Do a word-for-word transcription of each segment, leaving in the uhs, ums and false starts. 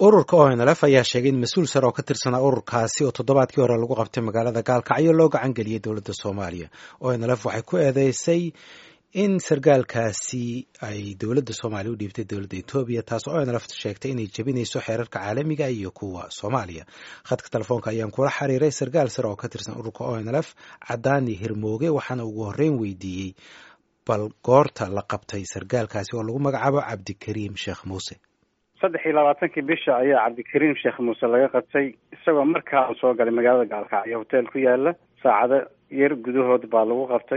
ururka O N L F ayaa sheegay in mas-uul sare oo ka tirsanaa ururkaasi oo toddobaadkii hore lagu qabtay magaalada gaalkacyo loo gacan geliyey dowladda soomaaliya. O N L F waxay ku eedeysay in sargaalkaasi ay dowladda soomaaliya u dhiibtay dowladda etoobiya, taas oo O N L F sheegtay inay jebinayso xeerarka caalamiga iyo kuwa soomaaliya. khadka telefoonka ayaan kula xiriiray sargaal sare oo ka tirsan ururka O N L F Cadaani Hirmooge, waxaana ugu horreyn weydiiyey bal goorta la qabtay sargaalkaasi oo lagu magacaabo Cabdikariim Sheekh Muuse. saddex iyo labaatankii bisha ayaa Cabdikariim Sheekh Muuse laga qabtay isagoo markaa soo galay magaalada gaalkacyo hotel ku yaala. saacado yar gudahood baa lagu qabtay.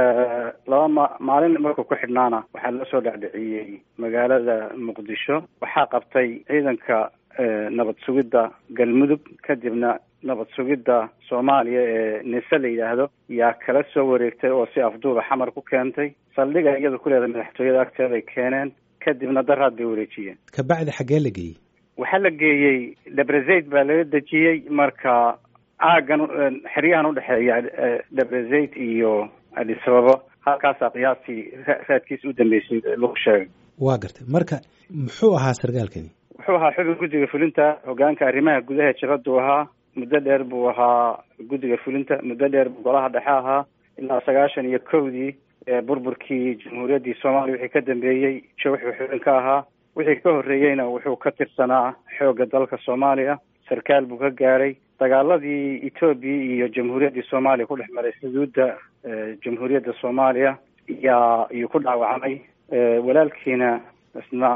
laba ma- maalin markuu ku xidhnaana waxaa loo soo dhacdhiciyey magaalada muqdisho. waxaa qabtay ciidanka nabad sugidda galmudug, kadibna nabad sugidda soomaaliya ee nise la yidhaahdo yaa kala soo wareegtay oo si afduuba xamar ku keentay. saldhiga iyada ku leedahay madaxtooyada agteeda ay keeneen, kadibna daraad bay wareejiyeen. kabacdi xaggee la geeyey? waxaa la geeyey Debreceit baa laga dejiyey. marka aagan xeryahan udhexeeya Debreceit iyo Addis Ababa, halkaasaa qiyaastii raadkiisa u dambeysay lagu sheegay. waa gartay. marka muxuu ahaa sargaalkani? wuxuu ahaa xubin guddiga fulinta, hogaanka arrimaha gudaha jabadu ahaa. muddo dheer buu ahaa guddiga fulinta, muddo dheer buu golaha dhexe ahaa ilaa sagaashan iyo kowdii burburkii jamhuuriyaddii soomaaliya wixii ka dambeeyey jo wuxuu xubin ka ahaa. wixii ka horreeyeyna wuxuu ka tirsanaa xoogga dalka soomaaliya. sarkaal buu ka gaaray dagaaladii etoobiya iyo jamhuuriyaddii soomaaliya ku dhex maray xuduudda jamhuuriyadda soomaaliya yaa iyuu ku dhaawacmay. walaalkiina isna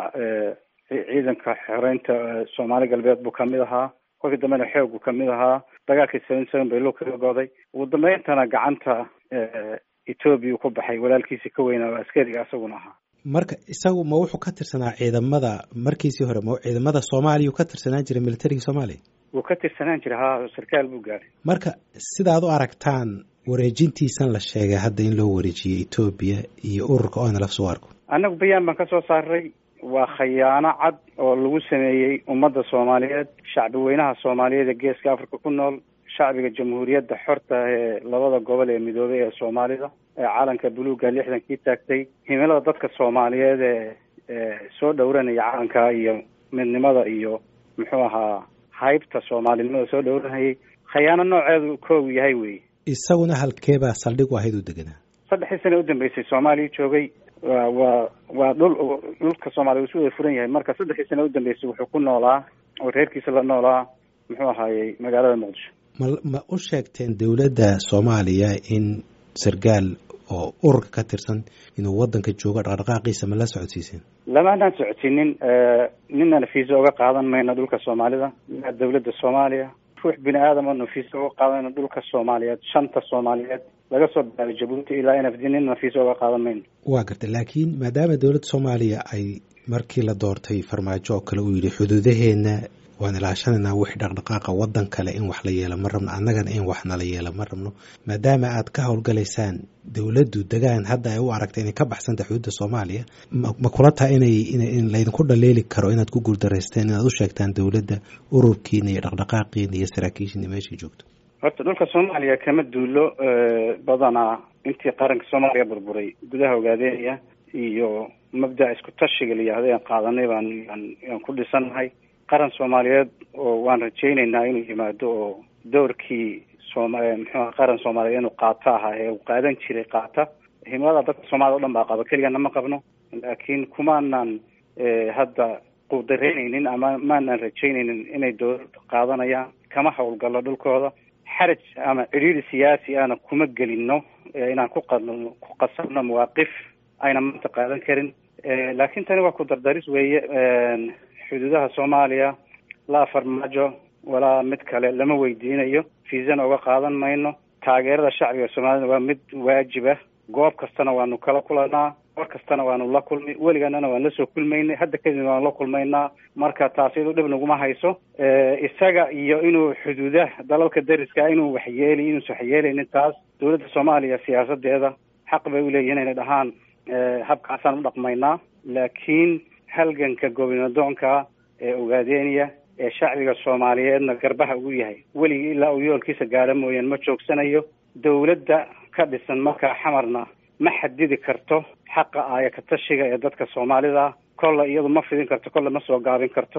ciidanka xoreynta soomaali galbeed buu kamid ahaa. kolkii dambena xoog buu kamid ahaa. dagaalkii seven seven bay loo kaga goday. ugu dambeyntana gacanta etoobiya ku baxay walaalkiisii ka weynaa oo askariga asaguna ahaa. marka isagu ma wuxuu ka tirsanaa ciidamada markiisii hore ma ciidamada soomaaliya uu ka tirsanaan jiray militariga soomaaliya? wuu ka tirsanaan jiray, haa, sarkaal buu gaaray. marka sidaad u aragtaan wareejintiisan la sheegay hadda in loo wareejiyey etoobiya iyo ururka O N L F soo arko? annagu bayaan baan ka soo saaray. waa khayaano cad oo lagu sameeyey ummadda soomaaliyeed, shacbi weynaha soomaaliyeed ee geeska africa ku nool, shacbiga jamhuuriyadda xorta ee labada gobol ee midoobay ee soomaalida ee calanka buluugga lixdankii taagtay, himilada dadka soomaaliyeed ee soo dhowranaya calanka iyo midnimada iyo muxuu ahaa haybta soomaalinimada soo dhowranayay. khayaano nooceedu koow yahay wey. isaguna halkeebaa saldhig u ahayd u deganaa? saddexdii sane u dambeysay soomaaliya joogay. waa waa waa dhul dhulka soomaaliya usu wada furan yahay. marka saddexdii sane u dambeysay wuxuu ku noolaa oo reerkiisa la noolaa muxuu ahaayey magaalada muqdisho. ma ma u sheegteen dowladda soomaaliya in sargaal oo ururka ka tirsan inuu waddanka joogo dhaqdhaqaaqiisa ma la socodsiiseen? lamaanaan socodsiinin. ninna fiisa uga qaadan mayno dhulka soomaalida, ilaa dowladda soomaaliya. ruux bini aadam oo nafiisa uga qaadanayno dhulka soomaaliyeed, shanta soomaaliyeed laga soo bilaabay jabuuti ilaa N F D, nin nafiisa uga qaadan mayno. waa gartay. laakiin maadaama dowladda soomaaliya ay markii la doortay farmaajo oo kale uu yidhi xuduudaheena waan ilaashanaynaa wixii dhaqdhaqaaqa waddan kale in wax la yeelo ma rabno, annagana in wax nala yeelo ma rabno, maadaama aad ka howlgalaysaan dowladdu degaan hadda ay u aragtay inay ka baxsanta xuduudda soomaaliya, ma kula tahay inay in laydinku dhaleeli karo inaad ku guuldareysteen inaad u sheegtaan dowladda ururkiina iyo dhaqdhaqaaqiina iyo saraakiishiina meeshay joogto? horta dhulka soomaaliya kama duulo badanaa. intii qaranka soomaaliya burburay gudaha ogaadeynaya iyo mabdaca isku tashiga la yihahdo aan qaadanay baan aan ku dhisanahay. qaran soomaaliyeed oo waan rajaynaynaa inuu yimaado oo doorkii sooma muxuu qaran soomaaliyeed inuu qaato ahaa ee uu qaadan jiray qaata. himilada dadka soomaalida o dhan baa qaba, keligana ma qabno. laakiin kumaanan hadda quudareynaynin ama maanan rajaynaynin inay dowlad qaadanayaan. kama howlgallo dhulkooda. xaraj ama cidhiiri siyaasi ana kuma gelino inaan ku qadno ku qasabno mawaaqif ayna maanta qaadan karin. laakiin tani waa ku dardaris weeye. xuduudaha soomaaliya laa farmaajo walaa mid kale lama weydiinayo, fiisana uga qaadan mayno. taageerada shacbiga soomaalida waa mid waajiba. goob kastana waanu kala kulanaa, war kastana waanu la kulmi, weliganana waan lasoo kulmaynay, hadda kadib waanu la kulmaynaa. marka taas iyadu dhib naguma hayso. isaga iyo inuu xuduudaha dalalka dariska inuu waxyeeli inuusa waxyeelaynin, taas dowladda soomaaliya siyaasadeeda xaq bay uleeyihin inay dhahaan habkaasaan u dhaqmaynaa. laakiin halganka gobinadoonka ee ogaadeynaya ee shacbiga soomaaliyeedna garbaha ugu yahay weligii ilaa uu yoolkiisa gaadho mooyaan ma joogsanayo. dowladda ka dhisan markaa xamarna ma xadidi karto xaqa aaya ka tashiga ee dadka soomaalida. kolle iyadu ma fidin karto, kolle ma soo gaabin karto.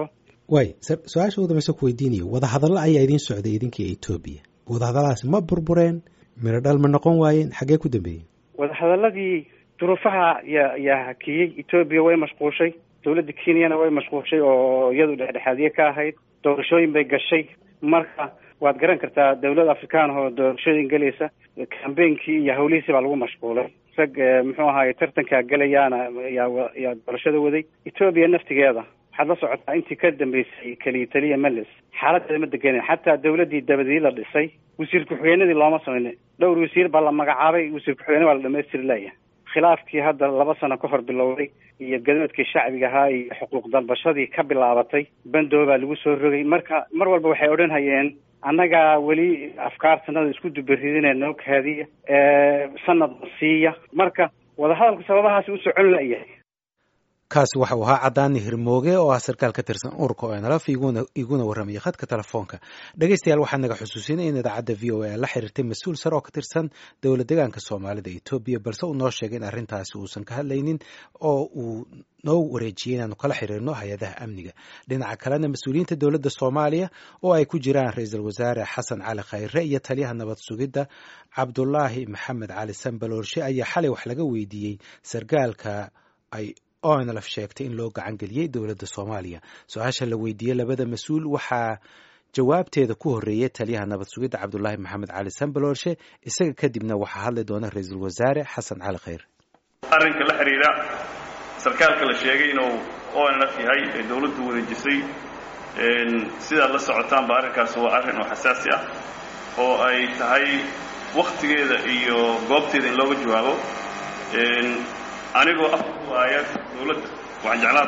way su-aasha ugu dambaysa ku weydiinayo wadahadallo ayaa idiin socday idinkii Ethiopia wadahadalladaasi ma burbureen miro dhal ma noqon waayeen xaggee ku dambeeyeen wadahadaladii duruufaha yaa yaa hakiyey Ethiopia way mashquushay dawladda Kenyana way mashquushay oo iyadu dhexdhexaadiye ka ahayd doorashooyin bay gashay marka waad garan kartaa dawlad Afrikaan oo doorashooyin galaysa campaign-kii iyo hawlihiisa baa lagu mashquulay rag muxuu ahaay tartanka galayaana yaa yaa doorashada waday Ethiopia naftigeeda waxaad la socotaa intii ka dambeysay kaliya taliya Meles xaaladda ma deganay xataa dawladdii dabadii la dhisay wasiir ku-xigeenadii looma sameyn dhowr wasiir baa la magacaabay wasiir ku-xigeenada waa la dhamaystiri layaa khilaafkii hadda laba sano ka hor bilowday iyo gadaadkii shacbiga ahaa iyo xuquuq dalbashadii ka bilaabatay bandooba lagu soo rogay marka mar walba waxay odhan hayeen annaga weli afkaartanada isku dubaridinayna kaadiya ee sanad siiya marka wadahadalku sababahaasi u socon layahay kaasi waxa uu ahaa Cadaani Hirmooge oo ah sarkaal ka tirsan ururka oo nala fiiguna iguna waramay khadka telefoonka dhageystayaal waxaan naga xusuusinay in idaacadda V O A la xiriirtay mas'uul sare oo ka tirsan dawladda deegaanka Soomaalida Ethiopia balse uu noo sheegay in arrintaasi uusan ka hadlaynin oo uu noo wareejiyay inaanu kala xiriirno hay'adaha amniga dhinaca kalena mas'uuliyiinta dawladda Soomaaliya oo ay ku jiraan ra'iisul wasaare Xasan Cali Khayre iyo taliyaha nabad sugidda Cabdullaahi Maxamed Cali Sambalorshe ayaa xalay wax laga weydiiyay sargaalka ay oo aan la sheegtay in loo gacan galiyay dawladda Soomaaliya su'aasha la weydiiyay labada mas'uul waxa jawaabteeda ku horeeyay taliyaha nabad sugidda Cabdullaahi Maxamed Cali Sambalorshe isaga kadibna waxa hadlay doona ra'iisul wasaare Xasan Cali Khayre arrinka la xiriira sarkaalka la sheegay inuu oo aan la fihay dawladdu wareejisay in sida la socotaan baarinkaas waa arrin oo xasaasi ah oo ay tahay waqtigeeda iyo goobteeda in looga jawaabo in anigoo afwaayad dawladda waxaan jeclaan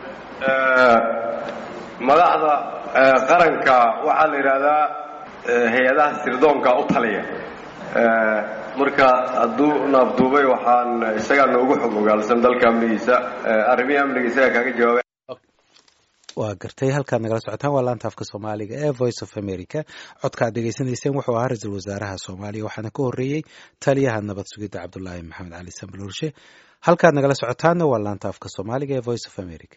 madaxda qaranka waxaa la yidhaahdaa hay-adaha sirdoonka u taliya marka hadduu naafduubay waxaan isagaa noogu xog ogaalsan dalka amnigiisa arrimihii amniga isagaa kaaga jawaabay waa gartay halkaad nagala socotaan waa laanta afka Soomaaliga ee Voice of America codkaad degeysanayseen wuxuu ahaa ra'iisul wasaaraha Soomaaliya waxaana ka horeeyay taliyaha nabad sugidda Cabdullaahi Maxamed Cali Sambalorshe halkaad nagala socotaanna waa laanta afka Soomaaliga ee Voice of America